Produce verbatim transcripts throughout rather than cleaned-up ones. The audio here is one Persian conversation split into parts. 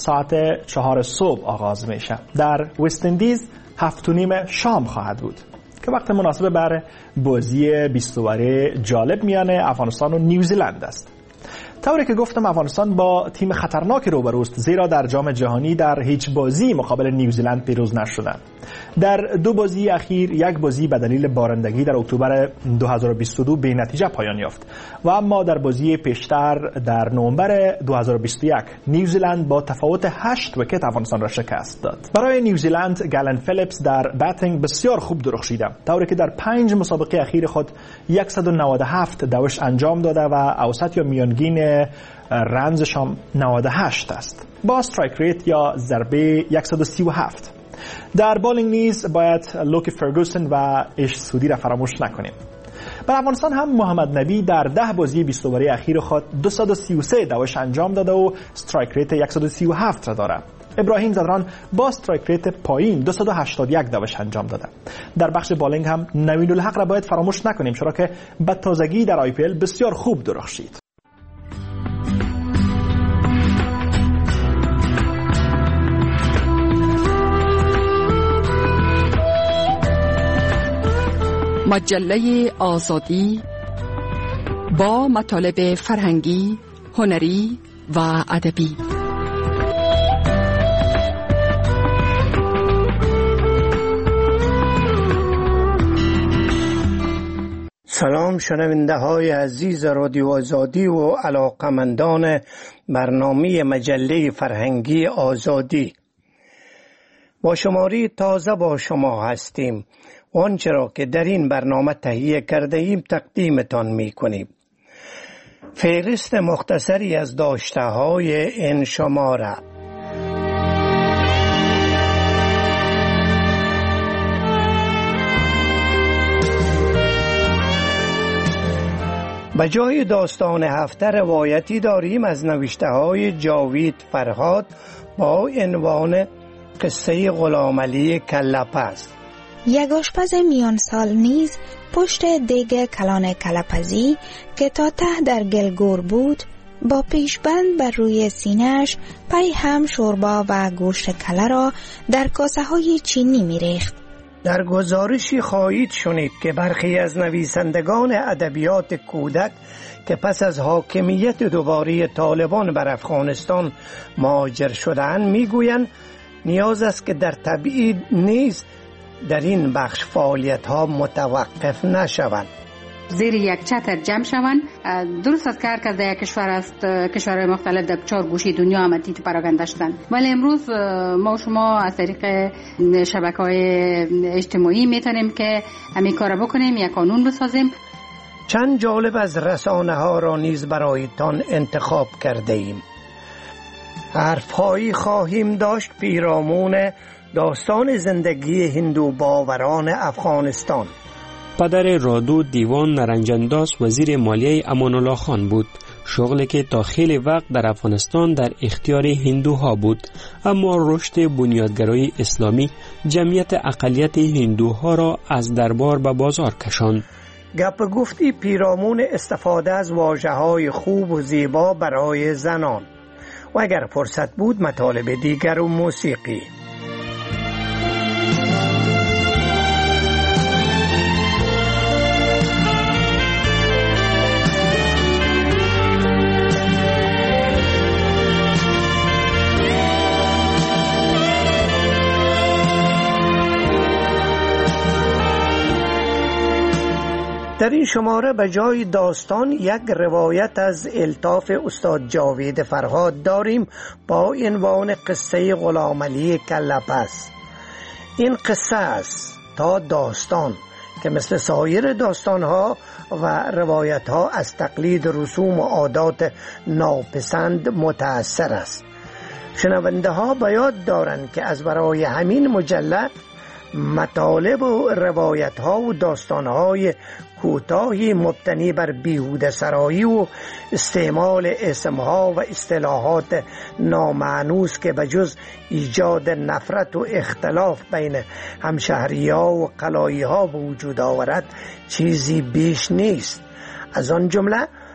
ساعت چهار صبح آغاز میشه. در وست اندیز هفت و نیم شام خواهد بود که وقت مناسب بر بازی بیست اوره جالب میان افغانستان و نیوزیلند است. طوری که گفتم افغانستان با تیم خطرناکی روبروست، زیرا در جام جهانی در هیچ بازی مقابل نیوزیلند پیروز نشدند. در دو بازی اخیر یک بازی به دلیل بارندگی در اکتبر دو هزار و بیست و دو به نتیجه پایان یافت و اما در بازی پیشتر در نوامبر دو هزار و بیست و یک نیوزیلند با تفاوت هشت ویکت افغانستان را شکست داد. برای نیوزیلند گلن فیلیپس در باتینگ بسیار خوب درخشیده، طوری که در پنج مسابقه اخیر خود صد و نود و هفت دوش انجام داده و اوسط یا میانگین رنزش هم نود و هشت است با استرایک ریت یا ضربه صد و سی و هفت. در بالینگ نیز باید لوکی فرگوسن و ایش سودی را فراموش نکنیم. بر افغانستان هم محمد نبی در ده بازی بیست اوره اخیر خود دویست و سی و سه دوش انجام داده و استرایک ریت صد و سی و هفت را دارد. ابراهیم زدران با استرایک ریت پایین دویست و هشتاد و یک دوش انجام داده. در بخش بالینگ هم نوین الحق را باید فراموش نکنیم، چرا که به تازگی در آی پی ال بسیار خوب درخشید. مجله آزادی با مطالب فرهنگی، هنری و ادبی. سلام شنونده های عزیز رادیو آزادی و علاقمندان برنامه مجله فرهنگی آزادی. با شماری تازه با شما هستیم. آنچه را که در این برنامه تهیه کرده ایم تقدیمتان می کنیم. فهرست مختصری از داشته های این شماره: به جای داستان هفته روایتی داریم از نوشته های جاوید فرهاد با عنوان قصه غلامعلی کله‌پز. یک آشپز میان سال نیز پشت دیگ کلان کله‌پزی که تا ته در گلگور بود با پیشبند بر روی سینه‌اش پی هم شوربا و گوشت کله را در کاسه های چینی می ریخت. در گزارشی خواهید شنید که برخی از نویسندگان ادبیات کودک که پس از حاکمیت دوباره طالبان بر افغانستان مهاجر شدند میگویند نیاز است که در تبعید نیز در این بخش فعالیت ها متوقف نشوند. زیر یک چتر جمع شوند. درست است که هر کس در یک کشور است، کشورهای مختلف در چهار گوشه دنیا آمدید پراکنده شدند، ولی امروز ما و شما از طریق شبکه‌های اجتماعی میتونیم که همین کار بکنیم، یک قانون بسازیم. چند جالب از رسانه ها را نیز برایتان انتخاب کرده ایم. حرفهایی خواهیم داشت پیرامون داستان زندگی هندو باوران افغانستان. پدر رادو دیوان نرنجنداز وزیر مالیه امان الله خان بود، شغلی که تا خیلی وقت در افغانستان در اختیار هندوها بود، اما رشد بنیادگرای اسلامی جمعیت اقلیت هندوها را از دربار به بازار کشاند. گپ گفتی پیرامون استفاده از واژه‌های خوب و زیبا برای زنان و اگر فرصت بود مطالب دیگر و موسیقی. در این شماره به جای داستان یک روایت از الطاف استاد جاوید فرهاد داریم با عنوان قصه غلامعلی کله‌پز. این قصه است تا داستان که مثل سایر داستانها و روایتها از تقلید رسوم و عادات ناپسند متأثر است. شنونده ها باید دارند که از برای همین مجلد مطالب و روایت ها و داستان های کوتاهی مبتنی بر بیهوده سرایی و استعمال اسم ها و اصطلاحات نامانوس که بجز ایجاد نفرت و اختلاف بین همشهری ها و قلایی ها وجود آورد چیزی بیش نیست. از آن جمله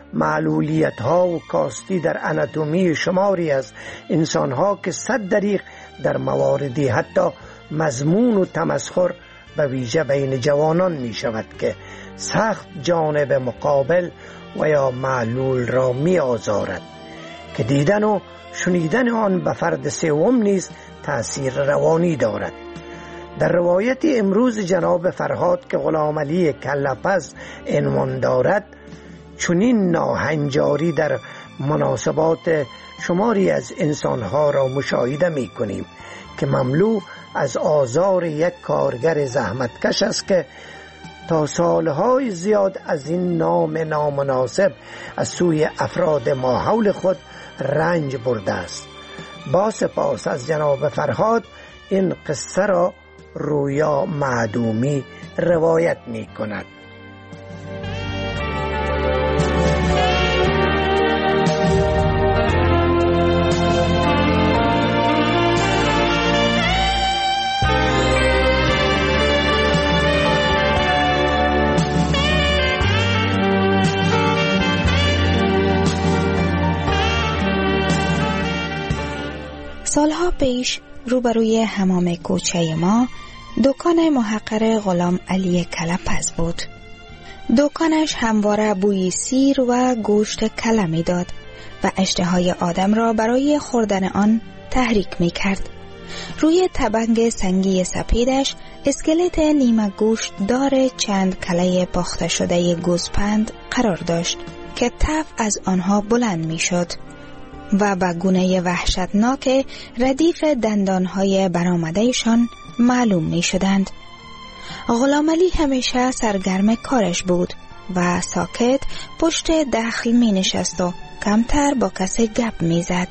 معلولیت ها و کاستی در اناتومی شماری از انسان ها که صد دریغ در مواردی حتی مضمون و تمسخر به ویژه بین جوانان می شود که سخت جانب مقابل و یا معلول را می آزارد که دیدن و شنیدن آن به فرد سوم نیز تأثیر روانی دارد. در روایت امروز جناب فرهاد که غلام علی کله‌پز عنوان دارد، چنین ناهنجاری در مناسبات شماری از انسانها را مشاهده می کنیم که مملو از آزار یک کارگر زحمتکش است که تا سالهای زیاد از این نام نامناسب از سوی افراد ماحول خود رنج برده است. با سپاس از جناب فرهاد این قصه را رویا معدومی روایت می کند. سالها پیش روبروی حمام کوچه ما دکان محقر غلام علی کله‌پز بود. دکانش همواره بوی سیر و گوشت کله می داد و اشتهای آدم را برای خوردن آن تحریک می کرد. روی تبنگ سنگی سپیدش اسکلت نیمه گوشت دار چند کله پخته شده گوسپند قرار داشت که تف از آنها بلند می شد و با گونه وحشتناک ردیف دندانهای برآمدهشان معلوم می شدند. غلام علی همیشه سرگرم کارش بود و ساکت پشت دخل می نشست و کمتر با کسی گپ می زد.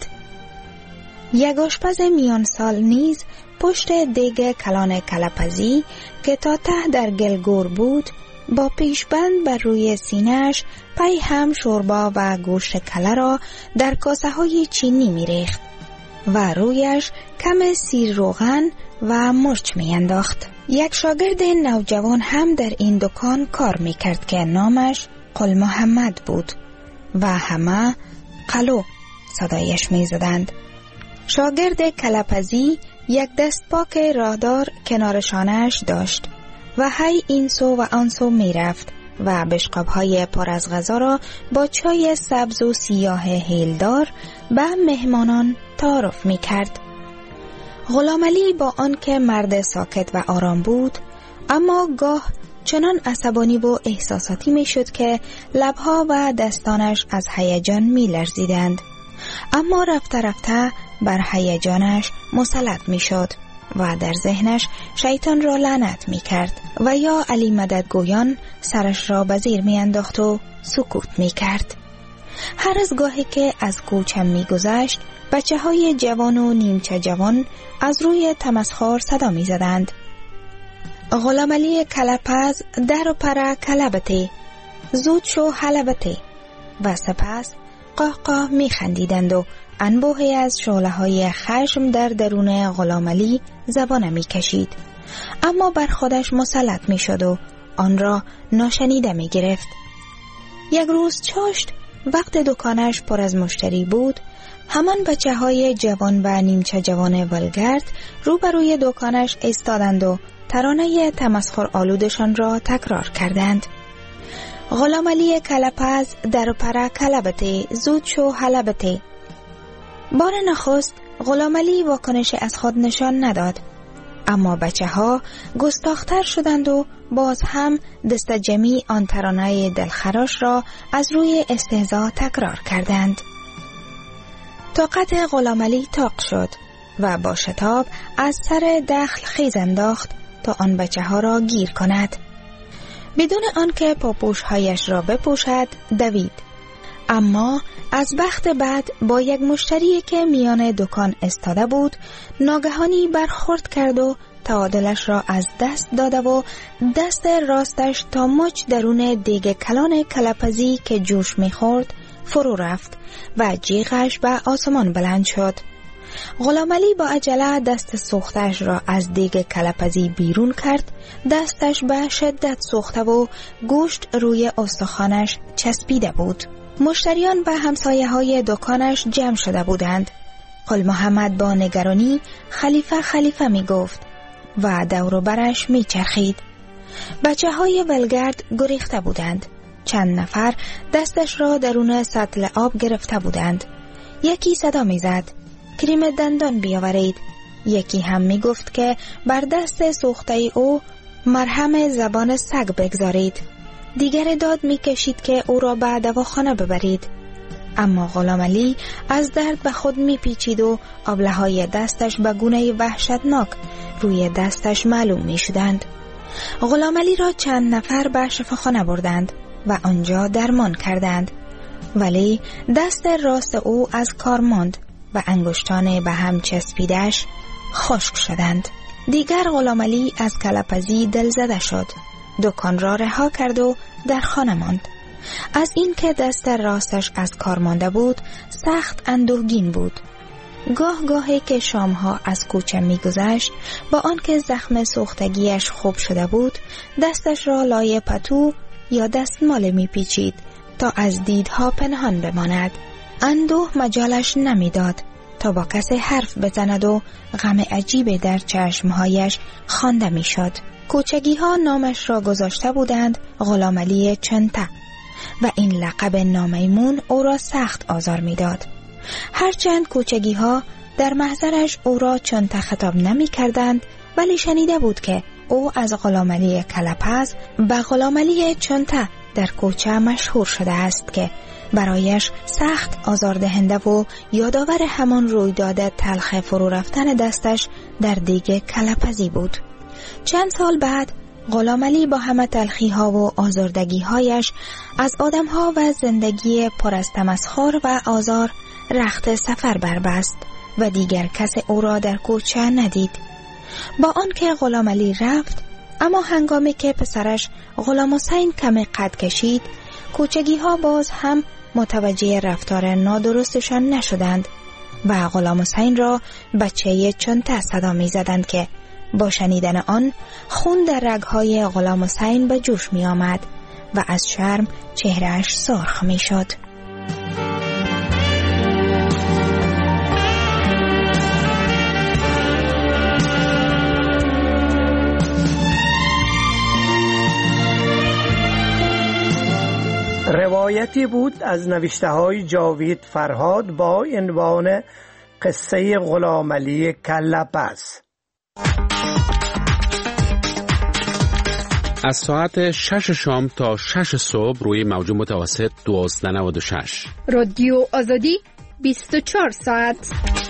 یک آشپز میان سال نیز پشت دیگ کلان کله‌پزی که تا ته در گلگور بود با پیشبند بر روی سینه‌اش پی هم شوربا و گوشت کله را در کاسه های چینی می ریخت و رویش کم سیر روغن و مرچ می انداخت. یک شاگرد نوجوان هم در این دکان کار می کرد که نامش قل محمد بود و همه قلو صدایش می زدند. شاگرد کله‌پزی یک دست پاک راهدار کنار شانه‌اش داشت و هی این سو و آن سو می رفت و بشقاب‌های پر از غذا را با چای سبز و سیاه هیلدار به مهمانان تعارف می کرد. غلام علی با آنکه مرد ساکت و آرام بود، اما گاه چنان عصبانی و احساساتی می شد که لبها و دستانش از هیجان می لرزیدند. اما رفته رفته بر هیجانش مسلط می شد و در ذهنش شیطان را لعنت می کرد و یا علی مددگویان سرش را به زیر می انداخت و سکوت می کرد. هر از گاهی که از کوچم می گذشت بچه های جوان و نیمچه جوان از روی تمسخر صدا می زدند. غلام علی کله‌پز در و پر کلبته، زود شو حلبته، و سپس قاه قاه می خندیدند و انبوهی از شعله های خشم در درون غلام علی زبانه می کشید، اما بر خودش مسلط می شد و آن را ناشنیده می گرفت. یک روز چاشت وقت دکانش پر از مشتری بود، همان بچه های جوان و نیمچه جوان ولگرد روبروی دکانش ایستادند و ترانه تمسخر آلودشان را تکرار کردند. غلام علی کله‌پز در پر کلبته، زود شو حلبته. بار نخست غلام علی واکنش از خود نشان نداد، اما بچه ها گستاختر شدند و باز هم دست جمعی آن ترانه دلخراش را از روی استهزا تکرار کردند. طاقت غلام علی طاق شد و با شتاب از سر دخل خیز انداخت تا آن بچه ها را گیر کند. بدون آنکه پاپوش هایش را بپوشد دوید، اما از بخت بعد با یک مشتری که میان دکان استاده بود ناگهانی برخورد کرد و تعادلش را از دست داده و دست راستش تا مچ درون دیگ کلان کله‌پزی که جوش میخورد فرو رفت و جیغش به آسمان بلند شد. غلام علی با عجله دست سوختش را از دیگ کله‌پزی بیرون کرد. دستش به شدت سوخته و گوشت روی استخوانش چسبیده بود. مشتریان و همسایه های دکانش جمع شده بودند. قل محمد با نگرانی خلیفه خلیفه می گفت و دور و برش می چرخید. بچه های ولگرد گریخته بودند. چند نفر دستش را درون سطل آب گرفته بودند. یکی صدا می زد کریم دندان بیاورید. یکی هم می گفت که بر دست سوخته او مرهم زبان سگ بگذارید. دیگر داد می کشید که او را به دواخانه ببرید. اما غلام علی از درد به خود می پیچید و آبله های دستش به گونه وحشتناک روی دستش معلوم می شدند. غلام علی را چند نفر به شفاخانه بردند و آنجا درمان کردند، ولی دست راست او از کار ماند و انگشتان به هم چسبیدش خشک شدند. دیگر غلام علی از کلپزی دل زده شد. دکان را رها کرد و در خانه ماند. از این که دست راستش از کار مانده بود سخت اندوهگین بود. گاه گاهی که شامها از کوچه می گذشت با آنکه زخم سوختگیش خوب شده بود دستش را لای پتو یا دستمال می پیچید تا از دیدها پنهان بماند. اندوه مجالش نمی داد تا با کسی حرف بزند و غم عجیب در چشمهایش خوانده می شد. کوچگی ها نامش را گذاشته بودند غلام علی چنته و این لقب نامیمون او را سخت آزار می داد. هرچند کوچگی ها در محضرش او را چنته خطاب نمی کردند، ولی شنیده بود که او از غلام علی کلپز به غلام علی چنته در کوچه مشهور شده است که برایش سخت آزاردهنده و یادآور همان رویداد تلخ فرو رفتن دستش در دیگ کلپزی بود. چند سال بعد غلام علی با همه تلخی ها و آزردگی هایش از آدم ها و زندگی پر از تمسخر و آزار رخت سفر بربست و دیگر کس او را در کوچه ندید. با آنکه غلام علی رفت، اما هنگامی که پسرش غلام حسین کمی قد کشید، کوچگی ها باز هم متوجه رفتار نادرستشان نشدند و غلام حسین را بچه چنته صدا می زدند که با شنیدن آن خون در رگهای غلام حسین به جوش می آمد و از شرم چهرهش سرخ می شد. روایتی بود از نوشته های جاوید فرهاد با عنوان قصه غلام علی کلپز. از ساعت شش شام تا شش صبح روی موج متوسط دوازده نود و شش. رادیو آزادی بیست و چهار ساعت.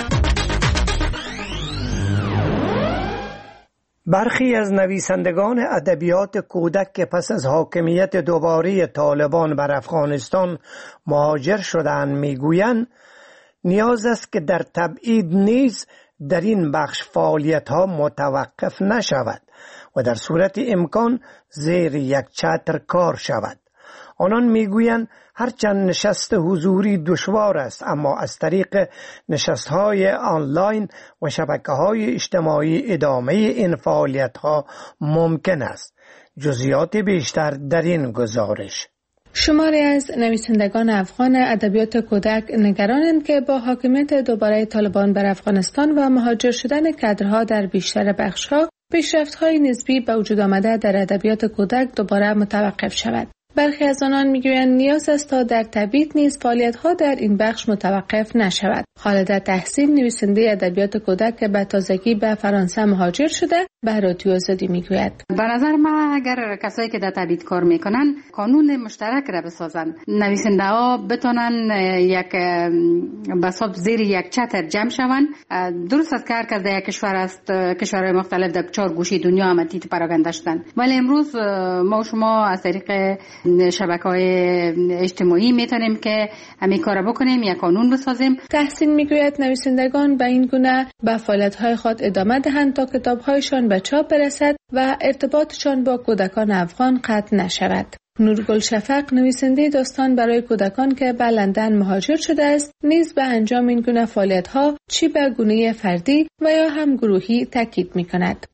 برخی از نویسندگان ادبیات کودک که پس از حاکمیت دوباره طالبان بر افغانستان مهاجر شدند میگویند نیاز است که در تبعید نیز در این بخش فعالیت‌ها متوقف نشود و در صورت امکان زیر یک چتر کار شود. آنان میگویند هرچند نشست حضوری دشوار است، اما از طریق نشست‌های آنلاین و شبکه‌های اجتماعی ادامه این فعالیت‌ها ممکن است. جزئیات بیشتر در این گزارش. شماری از نویسندگان افغان ادبیات کودک نگرانند که با حاکمیت دوباره طالبان بر افغانستان و مهاجر شدن کادرها در بیشتر بخش‌ها پیشرفت‌های نسبی به وجود آمده در ادبیات کودک دوباره متوقف شود. برخی از آنان میگویند نیاز است تا در تبعید نیز فعالیت‌ها در این بخش متوقف نشود. خالده تحسین نویسنده ادبیات کودک که به تازگی به فرانسه مهاجر شده به رادیو آزادی میگوید به نظر من اگر کسایی که در تبعید کار میکنن قانون مشترک را بسازن، نویسنده ها بتونن یک بساب زیر یک چتر جمع شون. درست است که هر کس در یک کشور است، کشورهای مختلف در چهار گوشه دنیا آمدید پراگنده شدن، ولی امروز ما و شما از طریق شبکه‌های اجتماعی میتونیم که همین کارا بکنیم، یک قانون بسازیم. تحسین میگوید نویسندگان به این گونه به فعالیت‌های خود ادامه دهند تا کتاب‌هایشان به چاپ برسد و ارتباطشان با کودکان افغان قطع نشود. نورگل شفق نویسنده داستان برای کودکان که به لندن مهاجر شده است نیز به انجام این گونه فعالیت‌ها چی به گونه فردی و یا هم گروهی تاکید می‌کند.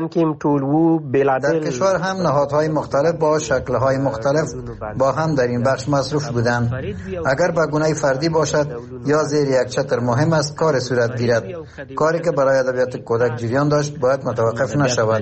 در کشور هم نهادهای مختلف با شکل‌های مختلف با هم در این بخش مصروف بودند. اگر به گونه فردی باشد یا زیر یک چتر مهم است کار صورت گیرد. کاری که برای ادبیات کودک جریان داشت باید متوقف نشود.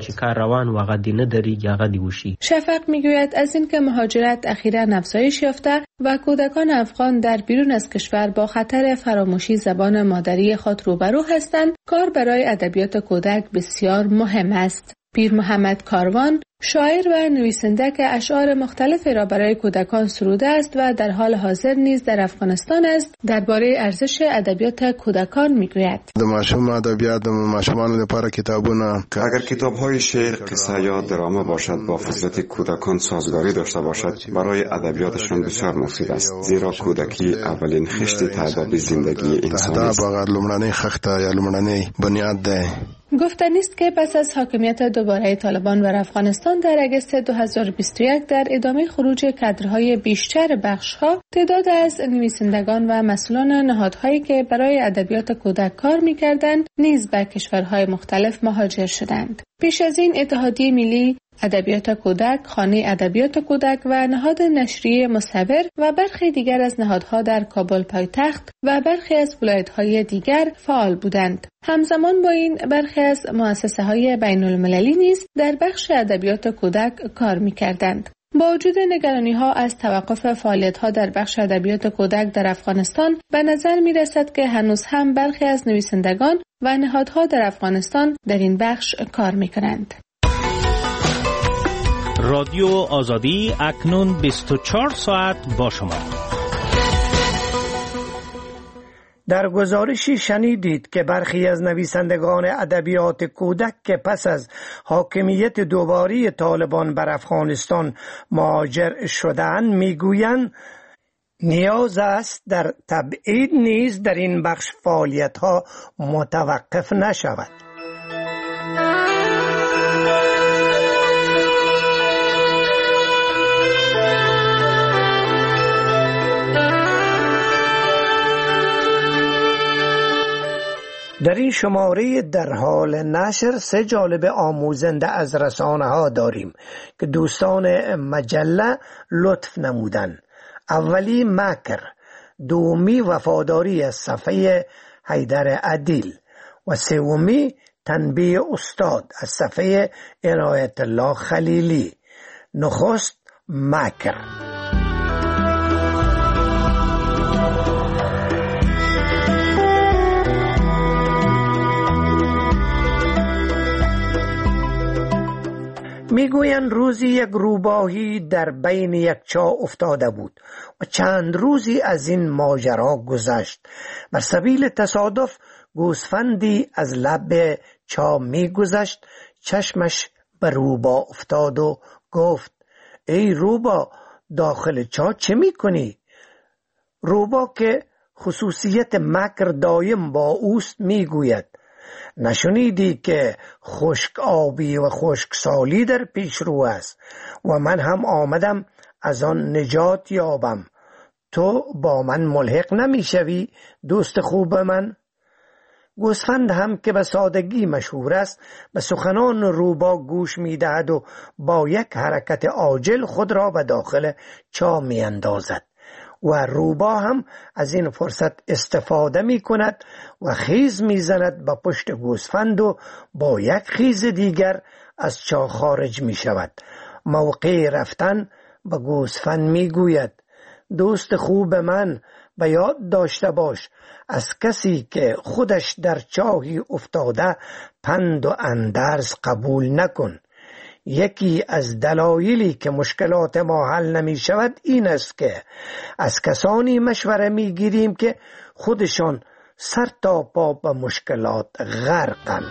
شفق میگوید از اینکه مهاجرت اخیراً افزایش یافته و کودکان افغان در بیرون از کشور با خطر فراموشی زبان مادری خود روبرو هستند، کار برای ادبیات کودک بسیار مهم است. پیر محمد کاروان شاعر و نویسنده که اشعار مختلفی را برای کودکان سروده است و در حال حاضر نیز در افغانستان است، درباره ارزش ادبیات کودکان میگوید. د ماشوم ادبیات د ماشومان لپاره کتابونه، اگر کتاب‌های شعر، قصه یا درامه باشد با فطرت کودکان سازگاری داشته باشد، برای ادبیاتشان بسیار مفید است، زیرا کودکی اولین خشت تعدادی زندگی انسانی است. باید لومړنی خښته یا لومړنی بنیاد ده. گفتنی است که پس از حاکمیت دوباره طالبان بر افغانستان در اگست دو هزار و بیست و یک در ادامه خروج کادرهای بیشتر بخش‌ها، تعداد از نویسندگان و مسئولان نهادهایی که برای ادبیات کودک کار می‌کردند نیز به کشورهای مختلف مهاجر شدند. پیش از این اتحادیه ملی ادبیات کودک، خانه ادبیات کودک و نهاد نشریه مصور و برخی دیگر از نهادها در کابل پایتخت و برخی از ولایت‌های دیگر فعال بودند. همزمان با این برخی از مؤسسه‌های بین‌المللی نیز در بخش ادبیات کودک کار می‌کردند. با وجود نگرانی‌ها از توقف فعالیت‌ها در بخش ادبیات کودک در افغانستان، به نظر می‌رسد که هنوز هم برخی از نویسندگان و نهادها در افغانستان در این بخش کار می‌کنند. رادیو آزادی اکنون بیست و چهار ساعت با شما. در گزارشی شنیدید که برخی از نویسندگان ادبیات کودک که پس از حاکمیت دوباره طالبان بر افغانستان مهاجر شدند میگویند نیاز است در تبعید نیز در این بخش فعالیت‌ها متوقف نشود. در این شماره در حال نشر سه جالب آموزنده از رسانه ها داریم که دوستان مجله لطف نمودن. اولی مکر، دومی وفاداری از صفحه حیدر عدیل و سومی تنبیه استاد از صفحه عنایت الله خلیلی. نخست مکر. میگویند روزی یک روباهی در بین یک چاه افتاده بود و چند روزی از این ماجرا گذشت. بر سبیل تصادف گوسفندی از لب چاه میگذشت، چشمش به روبا افتاد و گفت: ای روبا، داخل چاه چه میکنی؟ روبا که خصوصیت مکر دایم با اوست میگوید: نشنیدی که خشک آبی و خشک سالی در پیش رو است و من هم آمدم از آن نجات یابم. تو با من ملحق نمی شوی دوست خوب من؟ گوسفند هم که به سادگی مشهور است به سخنان روبا گوش می دهد و با یک حرکت عاجل خود را به داخل چاه می اندازد و روبا هم از این فرصت استفاده می کند و خیز می زند به پشت گوسفند و با یک خیز دیگر از چاه خارج می شود. موقع رفتن به گوسفند می گوید: دوست خوب من، به یاد داشته باش از کسی که خودش در چاهی افتاده پند و اندرز قبول نکن. یکی از دلایلی که مشکلات ما حل نمی شود این است که از کسانی مشوره می گیریم که خودشان سر تا پا به مشکلات غرقند.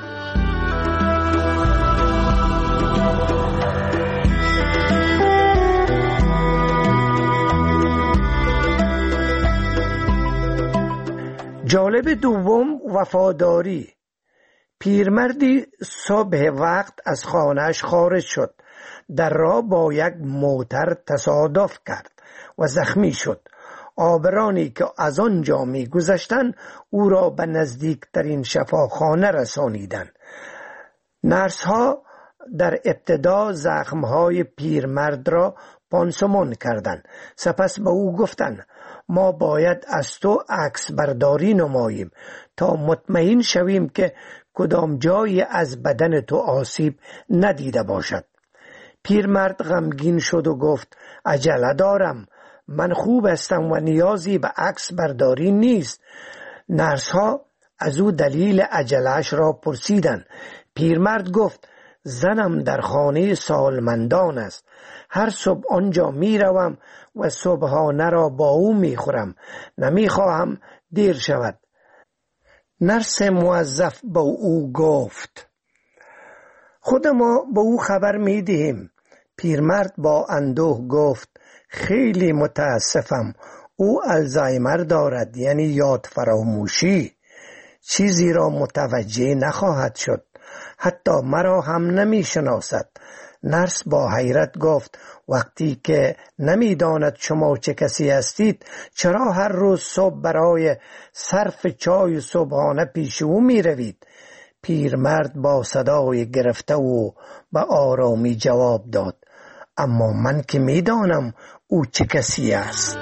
جالب دوم وفاداری. پیرمردی صبح وقت از خانهش خارج شد. در راه با یک موتر تصادف کرد و زخمی شد. آبرانی که از آنجا می گذشتند او را به نزدیکترین شفاخانه رسانیدند. نرس ها در ابتدا زخمهای پیرمرد را پانسمان کردند. سپس به او گفتند ما باید از تو عکس برداری نماییم تا مطمئن شویم که کدام جایی از بدن تو آسیب ندیده باشد. پیرمرد غمگین شد و گفت عجله دارم، من خوب هستم و نیازی به عکس برداری نیست. نرس ها از او دلیل عجله‌اش را پرسیدند. پیرمرد گفت زنم در خانه سالمندان است. هر صبح آنجا می روم و صبحانه را با او می خورم. نمی خواهم دیر شود. نرس موظف با او گفت خود ما به او خبر می دهیم. پیرمرد با اندوه گفت خیلی متاسفم، او الزایمر دارد، یعنی یاد فراموشی. چیزی را متوجه نخواهد شد، حتی مرا هم نمی شناسد. نرس با حیرت گفت وقتی که نمی داند شما چه کسی هستید چرا هر روز صبح برای صرف چای صبحانه پیش او می روید؟ پیرمرد با صدای گرفته و به آرامی جواب داد اما من که می دانم او چه کسی است.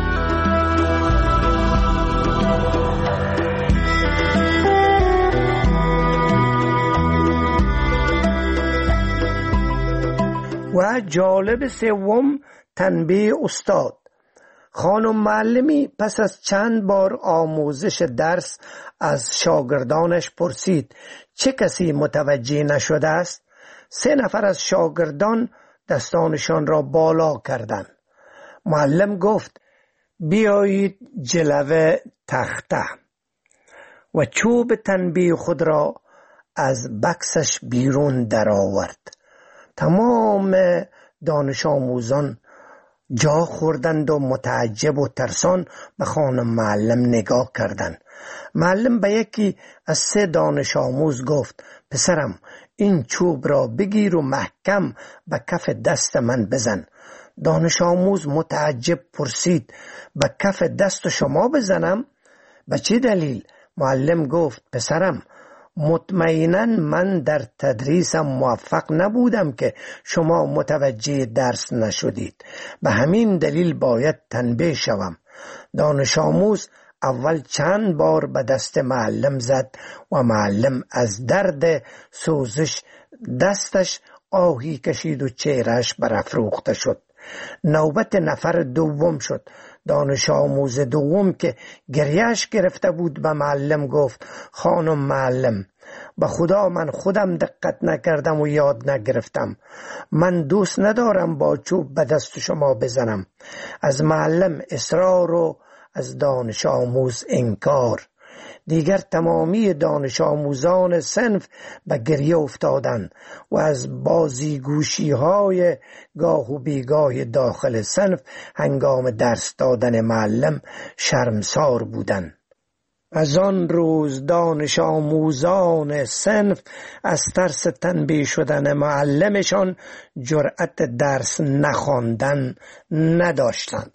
و جالب سوم تنبیه استاد. خانم معلمی پس از چند بار آموزش درس از شاگردانش پرسید چه کسی متوجه نشده است؟ سه نفر از شاگردان دستانشان را بالا کردند. معلم گفت بیایید جلوه تخته و چوب تنبیه خود را از بکسش بیرون درآورد. تمام دانش آموزان جا خوردند و متعجب و ترسان به خانم معلم نگاه کردند. معلم به یکی از سه دانش آموز گفت پسرم این چوب را بگیر و محکم به کف دست من بزن. دانش آموز متعجب پرسید به کف دست شما بزنم؟ به چه دلیل؟ معلم گفت پسرم مطمئناً من در تدریسم موفق نبودم که شما متوجه درس نشدید، به همین دلیل باید تنبیه شوم. دانش آموز اول چند بار به دست معلم زد و معلم از درد سوزش دستش آهی کشید و چهرهش برافروخته شد. نوبت نفر دوم شد. دانش آموز دوم که گریهش گرفته بود به معلم گفت خانم معلم به خدا من خودم دقت نکردم و یاد نگرفتم. من دوست ندارم با چوب به دست شما بزنم. از معلم اصرار و از دانش آموز انکار. دیگر تمامی دانش آموزان صنف به گریه افتادند و از بازیگوشی های گاه و بیگاه داخل صنف هنگام درس دادن معلم شرمسار بودند. از آن روز دانش آموزان صنف از ترس تنبیه شدن معلمشان جرأت درس نخواندن نداشتند.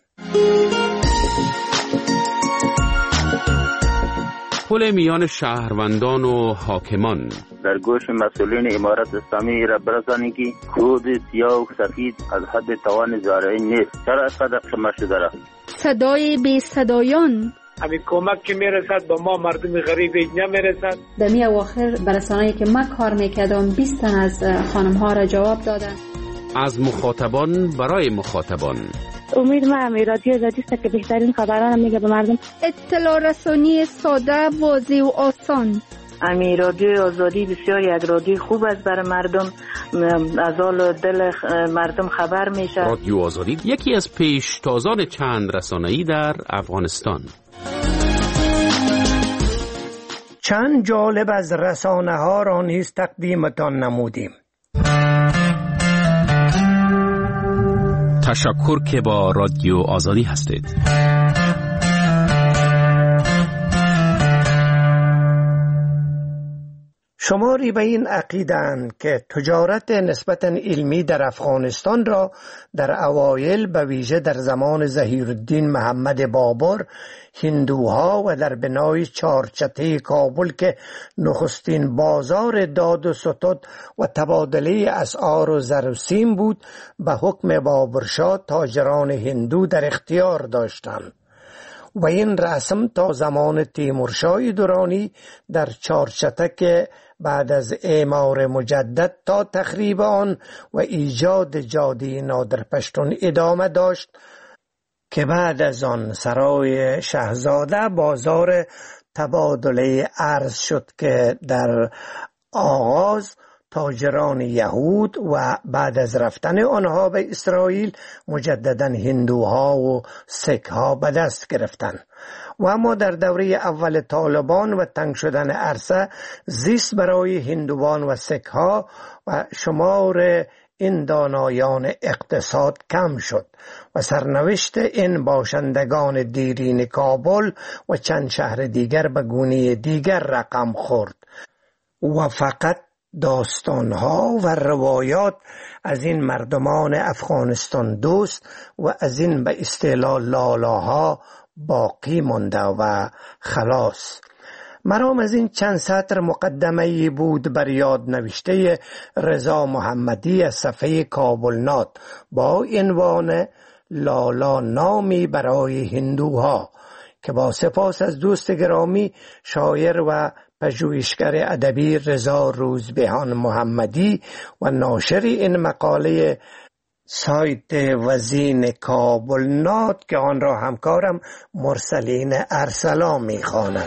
پل میان شهروندان و حاکمان. در گوش مسئولین امارت اسلامی را برسانید که خود سیاه و سفید از حد توان زارعی نیست. چرا از قدر شما شده را؟ صدای بی صدایان همین کمک که میرسد به ما مردم غریب نمیرسد. در می اواخر برسانه‌ای که من کار میکردم بیست تن از خانم ها را جواب دادن. از مخاطبان برای مخاطبان. امید ما هم رادیو آزادی است که بهترین خبران میگه به مردم. اطلاع رسانی ساده، واضح و آسان. امی رادیو آزادی بسیار یک رادیو خوب است برای مردم، از حال دل مردم خبر میشه. رادیو آزادی یکی از پیشتازان چند رسانه‌ای در افغانستان. چند جالب از رسانه ها را نیز تقدیمتان نمودیم. تشکر که با رادیو آزادی هستید. شماری به این عقیده‌اند که تجارت نسبتاً علمی در افغانستان را در اوایل به ویژه در زمان ظهیرالدین محمد بابر هندوها و در بنای چارچته کابل که نخستین بازار داد و ستد و تبادله اسعار و زر و سیم بود به حکم بابرشاه تاجران هندو در اختیار داشتند و این رسم تا زمان تیمورشاه درانی در چارچتک بعد از اعمار مجدد تا تخریب آن و ایجاد جاده نادرپشتون ادامه داشت که بعد از آن سرای شاهزاده بازار تبادله ارز شد که در آغاز تاجران یهود و بعد از رفتن آنها به اسرائیل مجددا هندوها و سکها به دست گرفتند. و اما در دوره اول طالبان و تنگ شدن عرصه زیست برای هندوان و سکها و شمار این دانایان اقتصاد کم شد و سرنوشت این باشندگان دیرین کابل و چند شهر دیگر به گونه دیگر رقم خورد و فقط داستانها و روایات از این مردمان افغانستان دوست و از این به اصطلاح لالاها باقی مانده و خلاص. مرام از این چند سطر مقدمه‌ای بود بر یاد نوشته رضا محمدی از صفحه کابلنات با عنوان لالا نامی برای هندوها که با سپاس از دوست گرامی شاعر و پژوهشگر ادبی رضا روزبهان محمدی و ناشر این مقاله سایت وزین کابلنات که آن را همکارم مرسلین ارسلا می‌خواند.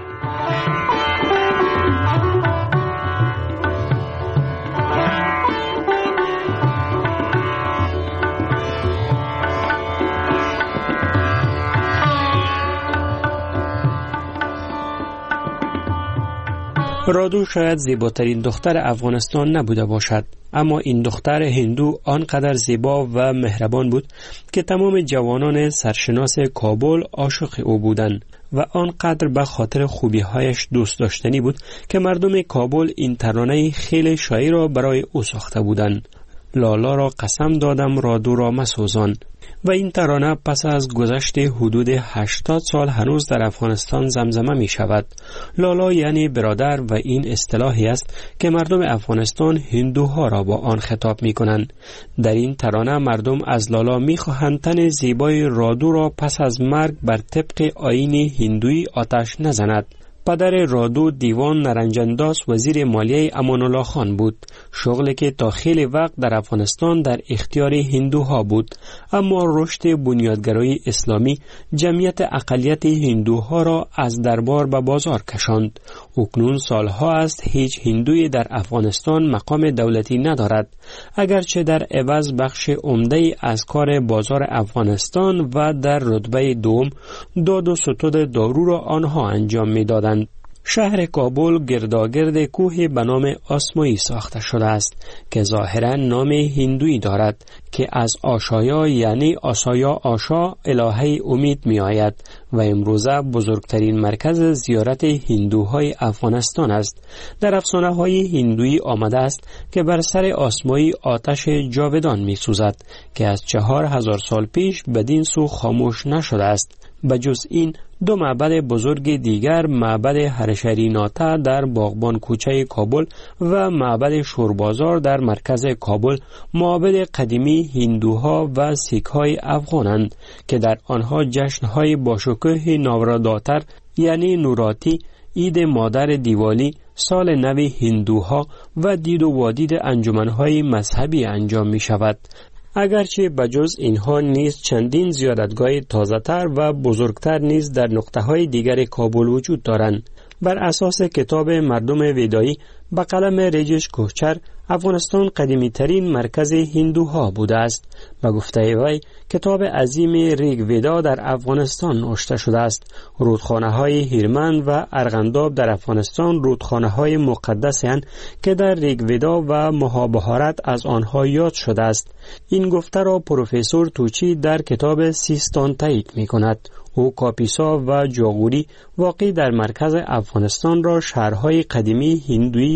رادو شاید زیباترین دختر افغانستان نبوده باشد، اما این دختر هندو آنقدر زیبا و مهربان بود که تمام جوانان سرشناس کابل عاشق او بودند و آنقدر به خاطر خوبی‌هایش دوست داشتنی بود که مردم کابل این ترانه خیلی شایع را برای او ساخته بودند. لالا را قسم دادم رادو را مسوزان. و این ترانه پس از گذشت حدود هشتاد سال هنوز در افغانستان زمزمه می شود. لالا یعنی برادر و این اصطلاحی است که مردم افغانستان هندوها را با آن خطاب می کنند. در این ترانه مردم از لالا می خواهند تن زیبای رادو را پس از مرگ بر طبق آیین هندویی آتش نزند. پدر رادو دیوان نرنجنداس وزیر مالیه امان الله خان بود، شغلی که تا خیلی وقت در افغانستان در اختیار هندوها بود، اما رشد بنیادگرایی اسلامی جمعیت اقلیت هندوها را از دربار به بازار کشاند. اکنون سالها است هیچ هندوی در افغانستان مقام دولتی ندارد، اگرچه در عوض بخش عمده از کار بازار افغانستان و در رتبه دوم داد و ستد دارو را آنها انجام می‌دادند. شهر کابل گرداگرد کوه به نام آسمایی ساخته شده است که ظاهرا نام هندویی دارد که از آشایا یعنی آسایا آشا الهه امید می آید و امروزه بزرگترین مرکز زیارت هندوهای افغانستان است. در افسانه های هندویی آمده است که بر سر آسمایی آتش جاودان می سوزد که از چهار هزار سال پیش بدین سو خاموش نشده است. بجز این دو معبد بزرگ دیگر، معبد هرشریناتا در باغبان کوچه کابل و معبد شوربازار در مرکز کابل، معابد قدیمی هندوها و سیک‌های افغانند که در آنها جشن‌های باشکوه نوراداتر یعنی نوراتی، عید مادر دیوالی، سال نو هندوها و دید و وادید انجمن‌های مذهبی انجام می شود. اگرچه بجز اینها نیز چندین زیارتگاه تازه‌تر و بزرگتر نیز در نقطه‌های دیگر کابل وجود دارند. بر اساس کتاب مردم ویدایی به قلم رجش کوهچر، افغانستان قدیمی ترین مرکز هندوها بوده است. به گفته وی کتاب عظیم ریگ ویدا در افغانستان نوشته شده است. رودخانه های هیرمند و ارغنداب در افغانستان رودخانه های مقدس هستند که در ریگ ویدا و مهابهارت از آنها یاد شده است. این گفته را پروفسور توچی در کتاب سیستان تایید می کند. او کاپیسا و جاغوری واقع در مرکز افغانستان را شهرهای قدیمی هندویی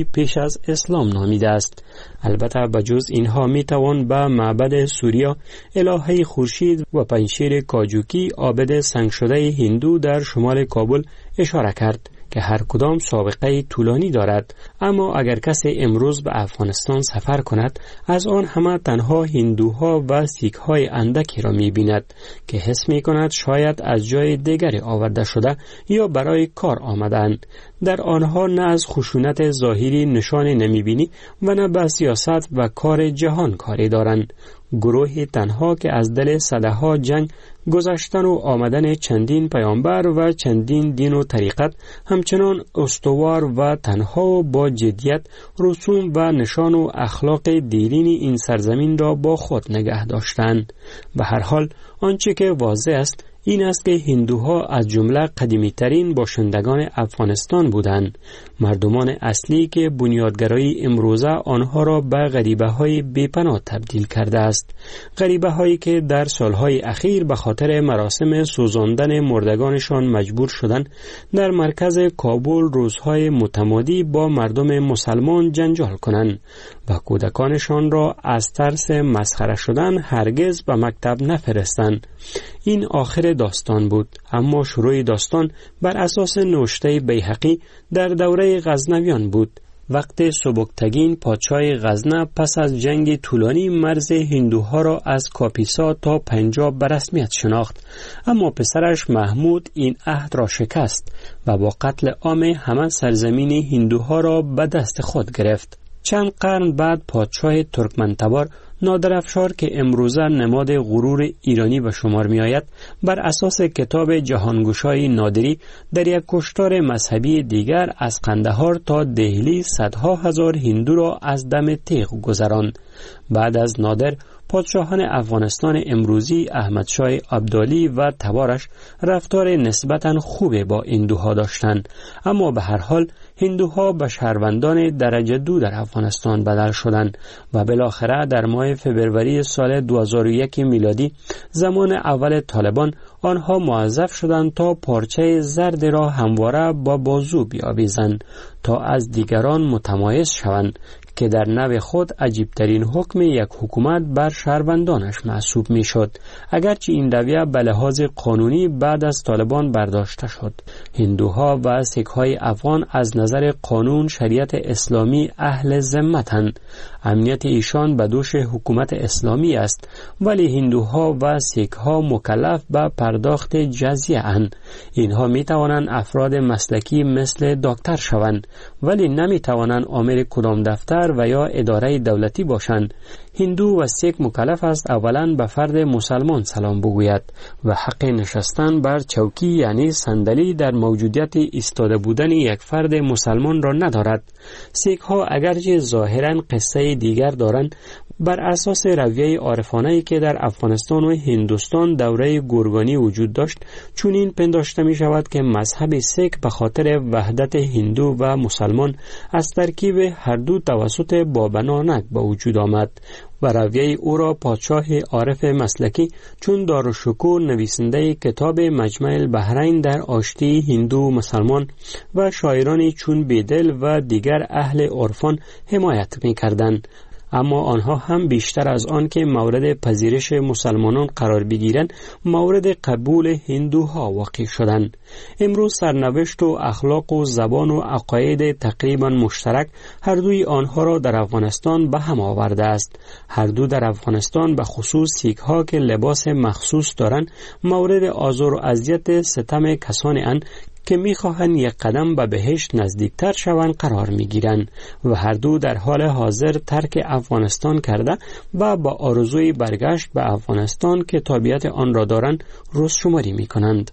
پیش از اسلام نامیده است. البته بجز اینها می توان به معبد سوریا، الهه خورشید و پنشیر کاجوکی عابد سنگ شده هندو در شمال کابل اشاره کرد که هر کدام سابقه طولانی دارد. اما اگر کسی امروز به افغانستان سفر کند، از آن همه تنها هندوها و سیک‌های اندکی را می‌بیند که حس می‌کند شاید از جای دیگری آورده شده یا برای کار آمدند. در آنها نه از خشونت ظاهری نشانی نمی‌بینی و نه به سیاست و کار جهان کاری دارند. گروهی تنها که از دل صدها جنگ، گذشتن و آمدن چندین پیامبر و چندین دین و طریقت، همچنان استوار و تنها و با جدیت رسوم و نشان و اخلاق دیرین این سرزمین را با خود نگه داشتند. به هر حال آنچه که واضح است این است که هندوها از جمله قدیمی ترین باشندگان افغانستان بودند. مردمان اصلی که بنیادگرایی امروزه آنها را به غریبه های بیپناه تبدیل کرده است. غریبه هایی که در سالهای اخیر به خاطر مراسم سوزاندن مردگانشان مجبور شدند در مرکز کابل روزهای متمادی با مردم مسلمان جنجال کنند و کودکانشان را از ترس مسخره شدن هرگز به مکتب نفرستند. این آخر داستان بود، اما شروع داستان بر اساس نوشته بیهقی در دوره غزنویان بود. وقت سبکتگین پادشاه غزنه پس از جنگ طولانی مرز هندوها را از کاپیسا تا پنجاب به رسمیت شناخت، اما پسرش محمود این عهد را شکست و با قتل عام همه سرزمین هندوها را به دست خود گرفت. چند قرن بعد پادشاه ترکمنتبار نادرافشار که امروزه نماد غرور ایرانی به شمار می آید، بر اساس کتاب جهانگشای نادری در یک کشتار مذهبی دیگر از قندهار تا دهلی صدها هزار هندو را از دم تیغ گذراند. بعد از نادر پادشاهان افغانستان امروزی احمدشاه ابدالی و تبارش رفتار نسبتاً خوب با هندوها داشتند، اما به هر حال هندوها به شهروندان درجه دو در افغانستان بدل شدند و بالاخره در ماه فبروری سال دو هزار و یک میلادی، زمان اول طالبان، آنها موظف شدند تا پارچه زرد را همواره با بازو بیاویزند تا از دیگران متمایز شوند که در نوع خود عجیبترین حکم یک حکومت بر شهروندانش محسوب می شد، اگرچه این رویه به لحاظ قانونی بعد از طالبان برداشته شد. هندوها و سیک‌های افغان از نظر قانون شریعت اسلامی اهل ذمتند. امنیت ایشان به دوش حکومت اسلامی است، ولی هندوها و سیک‌ها مکلف به پرداخت جزیه اند. اینها می توانند افراد مسلکی مثل دکتر شوند، ولی نمی توانند آمر کدام دفتر و یا اداره دولتی باشند. هندو و سیک مکلف است اولا به فرد مسلمان سلام بگوید و حق نشستن بر چوکی یعنی صندلی در موجودیت ایستاده بودن یک فرد مسلمان را ندارد. سیک ها اگرچه ظاهرا قصه دیگر دارند، بر اساس رویه عارفانه‌ای که در افغانستان و هندوستان دوره گورگانی وجود داشت، چون این پنداشته می شود که مذهب سیک به خاطر وحدت هندو و مسلمان از ترکیب هر دو توسط بابا نانک به وجود آمد و رویه او را پادشاه عارف مسلکی چون دارالشکوه نویسنده کتاب مجمع البحرین در آشتی هندو مسلمان و شاعرانی چون بیدل و دیگر اهل عرفان حمایت می کردند. اما آنها هم بیشتر از آن که مورد پذیرش مسلمانان قرار بگیرند، مورد قبول هندوها واقع شدند. امروز سرنوشت و اخلاق و زبان و عقاید تقریبا مشترک هر دوی آنها را در افغانستان به هم آورده است. هر دو در افغانستان به خصوص سیک ها که لباس مخصوص دارند مورد آزار و اذیت ستم کسانی اند که می‌خواهند یک قدم به بهشت نزدیکتر شوند قرار می‌گیرند و هر دو در حال حاضر ترک افغانستان کرده و با آرزوی برگشت به افغانستان که تابعیت آن را دارند روزشماری می‌کنند.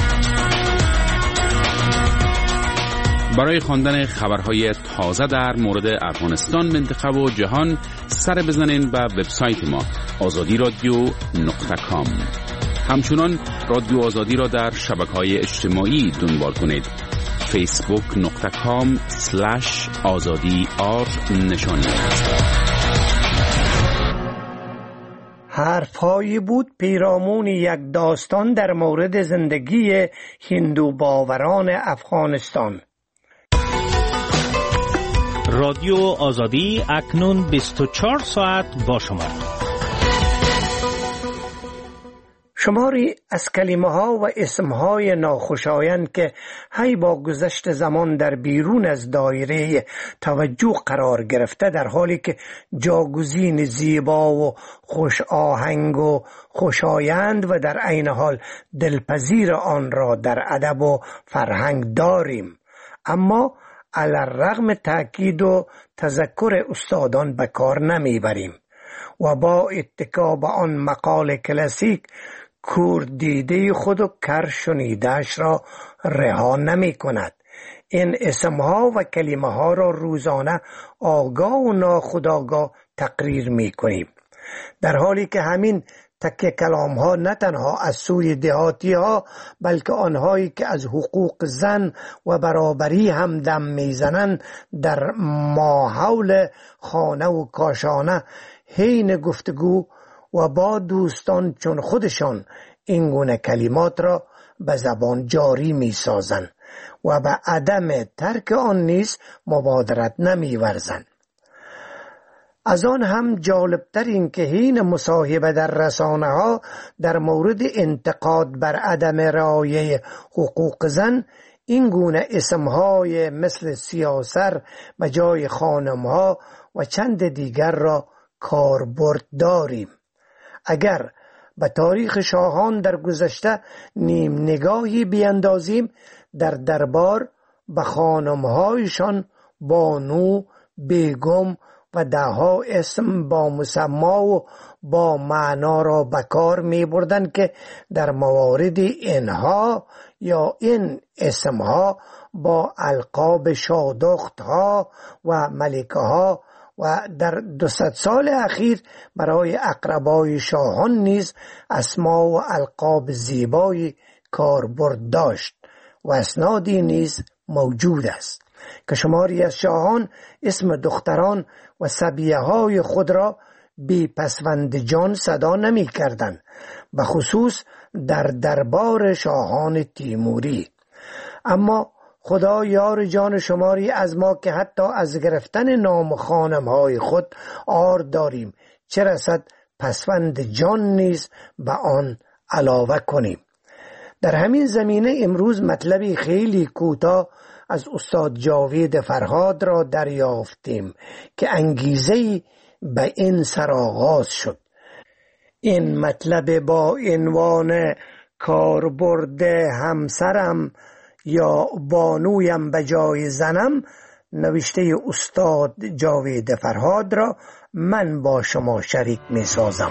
برای خواندن خبرهای تازه در مورد افغانستان، منطقه و جهان سر بزنین به وبسایت ما آزادی رادیو نقطه کام. همچنان رادیو آزادی را در شبکه‌های اجتماعی دنبال کنید. فیسبوک نقطه کام سلش آزادی آر نشانی. حرفهایی بود پیرامون یک داستان در مورد زندگی هندو باوران افغانستان. رادیو آزادی اکنون بیست و چهار ساعت با شما. شماری از کلمه ها و اسم های ناخوشایند که هی با گذشت زمان در بیرون از دایره توجه قرار گرفته، در حالی که جاگزین زیبا و خوش آهنگ و خوشایند و در عین حال دلپذیر آن را در ادب و فرهنگ داریم، اما علی الرغم تأکید و تذکر استادان به کار نمیبریم و با اتکا به آن مقال کلاسیک کور دیده خود و کر شنیده‌اش را رها نمی کند. این اسمها و کلمه ها را روزانه آگاه و ناخودآگاه تقریر می کنیم، در حالی که همین تکه کلام ها نه تنها از سوی دهاتی ها بلکه آنهایی که از حقوق زن و برابری هم دم میزنند در ماحول خانه و کاشانه حین گفتگو و با دوستان چون خودشان این گونه کلمات را به زبان جاری می سازند و به عدم ترک آن نیز مبادرت نمی ورزند. از آن هم جالبتر این که حین مصاحبه در رسانه ها در مورد انتقاد بر عدم رعایت حقوق زن، این گونه اسمهای مثل سیاسر به جای خانمها و چند دیگر را کاربرد داریم. اگر به تاریخ شاهان در گذشته نیم نگاهی بیندازیم، در دربار به خانمهایشان بانو، بیگم و دهها اسم با مسما و با معنا را به کار می بردن که در موارد اینها یا این اسمها با القاب شادختها و ملکه ها و در دوصد سال اخیر برای اقربای شاهان نیز اسما و القاب زیبای کاربرد داشت و اسنادی نیز موجود است که شماری از شاهان اسم دختران و صبیه های خود را بی پسوند جان صدا نمی کردن، به خصوص در دربار شاهان تیموری. اما خدا یار جان شماری از ما که حتی از گرفتن نام خانم های خود عار داریم، چه رسد پسوند جان نیز به آن علاوه کنیم. در همین زمینه امروز مطلبی خیلی کوتاه از استاد جاوید فرهاد را دریافتیم که انگیزه‌ای به این سرآغاز شد. این مطلب با عنوان کاربرد همسرم یا بانویم به جای زنم نوشته استاد جاوید فرهاد را من با شما شریک می سازم.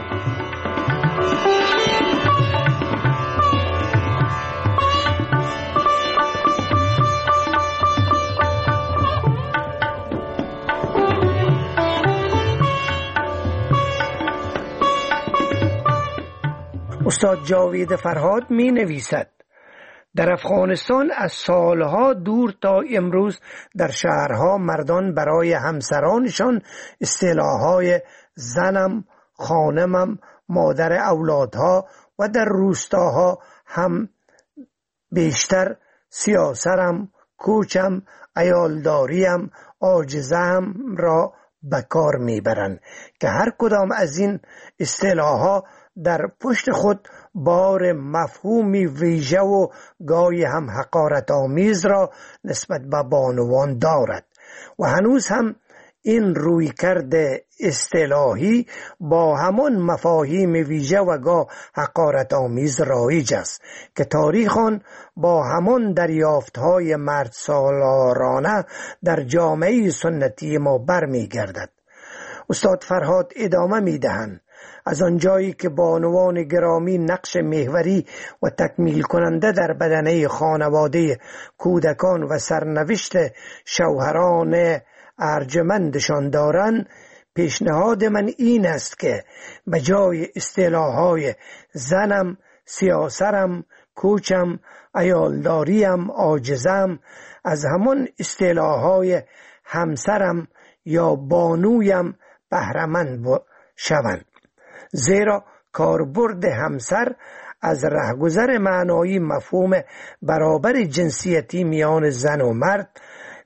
استاد جاوید فرهاد می نویسد: در افغانستان از سالها دور تا امروز در شهرها مردان برای همسرانشان اصطلاحهای زنم، خانمم، مادر اولادها و در روستاها هم بیشتر سیاسرم، کوچم، عیالداریم، عاجزم را به کار میبرند که هر کدام از این اصطلاحها در پشت خود بار مفهومی ویژه و گاهی هم حقارت آمیز را نسبت به بانوان دارد و هنوز هم این رویکرد اصطلاحی با همان مفاهیم ویژه و گاه حقارت آمیز رایج است که تاریخ آن با همان دریافت‌های مرد سالارانه در جامعه سنتی ما برمی گردد. استاد فرهاد ادامه می دهند: از آنجایی که بانوان گرامی نقش محوری و تکمیل کننده در بدنه خانواده کودکان و سرنوشت شوهران ارجمندشان دارند، پیشنهاد من این است که به جای اصطلاحهای زنم، سیاسرم، کوچم، عیالداریم، عاجزم، از همان اصطلاحهای همسرم یا بانویم بهره‌مند شوند، زیرا کاربرد همسر از رهگذر معنایی مفهوم برابر جنسیتی میان زن و مرد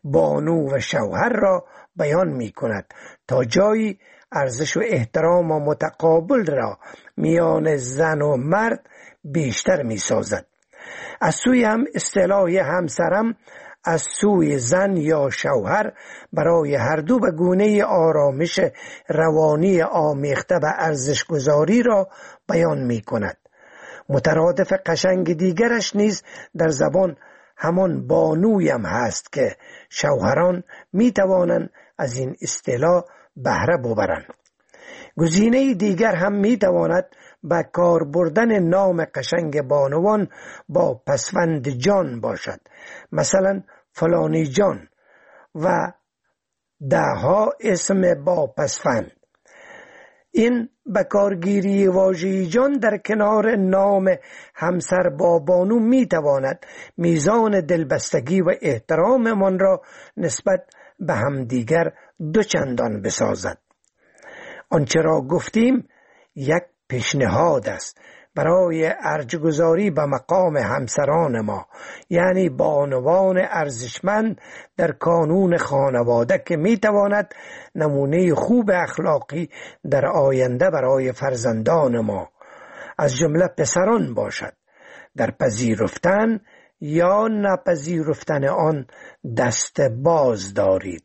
بانو و شوهر را بیان می کند تا جایی ارزش و احترام و متقابل را میان زن و مرد بیشتر می سازد. از سوی هم اصطلاح همسرم از سوی زن یا شوهر برای هر دو به گونه آرامش روانی آمیخته به ارزش گذاری را بیان می کند. مترادف قشنگ دیگرش نیز در زبان همان بانویم هست که شوهران می توانند از این اصطلاح بهره ببرند. گزینه دیگر هم می تواند به کار بردن نام قشنگ بانوان با پسوند جان باشد، مثلا فلانی جان و دهها اسم با پسوند. این به کارگیری واژه جان در کنار نام همسر با بانو می تواند میزان دلبستگی و احترام من را نسبت به همدیگر دو چندان بسازد. آنچه را گفتیم یک پیشنهاد است برای ارجگذاری به مقام همسران ما، یعنی بانوان ارزشمند در کانون خانواده که می تواند نمونه خوب اخلاقی در آینده برای فرزندان ما از جمله پسران باشد. در پذیرفتن یا نپذیرفتن آن دست باز دارید.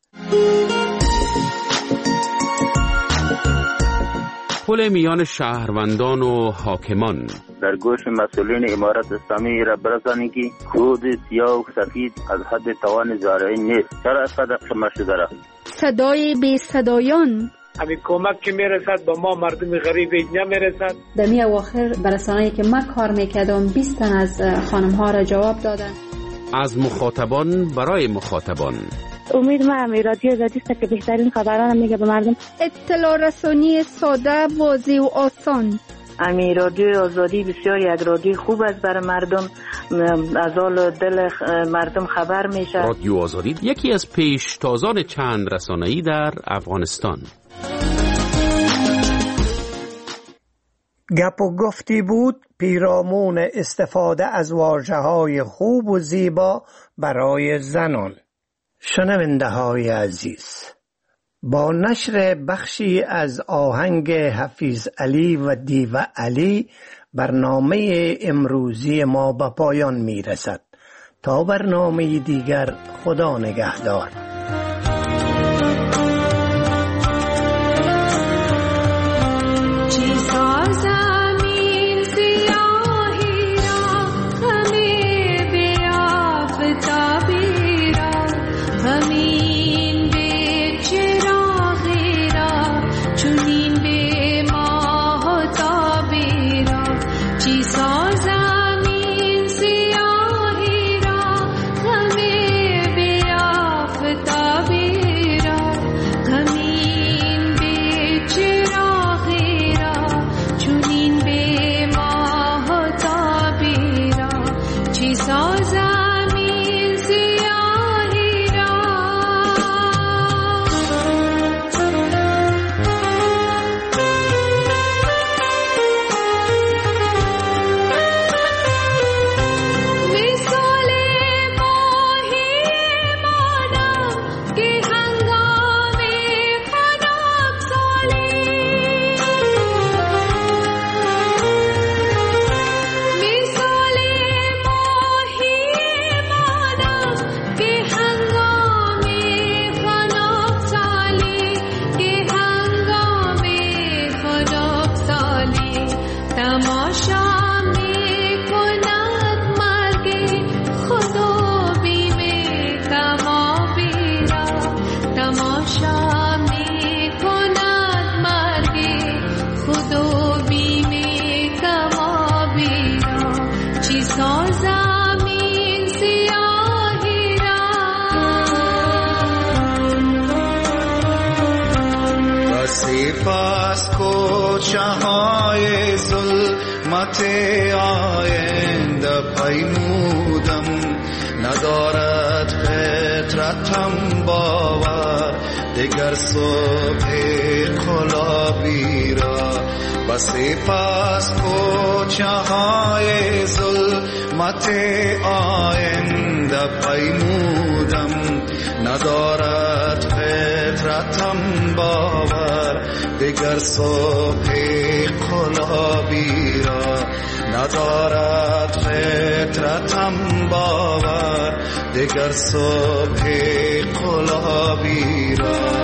پل میان شهروندان و حاکمان. در گوش مسئولین امارت اسلامی را برسانید که کود سیاه و سفید از حد توان زارعین نیست. چرا از قدر شما شده را؟ صدای بی صدایان. همین کمک که میرسد با ما مردم غریب نمیرسد. در می اواخر برسانه‌ای که من کار میکردم بیست تن از خانم ها را جواب دادن. از مخاطبان برای مخاطبان. امید ما رادیو آزادی است که بهترین خبران میگه به مردم. اطلاع رسانی ساده، واضح و آسان. امی رادیو آزادی بسیار یک رادیو خوب است برای مردم، از حال دل مردم خبر میشه. رادیو آزادی یکی از پیشتازان چند رسانه‌ای در افغانستان. گپ و گفتی بود پیرامون استفاده از واژه‌های خوب و زیبا برای زنان. شنونده های عزیز، با نشر بخشی از آهنگ حفیظ علی و دیو علی برنامه امروزی ما به پایان می رسد. تا برنامه دیگر، خدا نگهدار. شهای ظلمت آینده پیمودم، ندارد فطرتم باور دگر صبح قلابی را. بسی پس کوچه های ظلمت آینده پیمودم، ندارد فطرتم باور دیگر صبح قلابی را ندارد فطرتم باور دیگر صبح قلابی را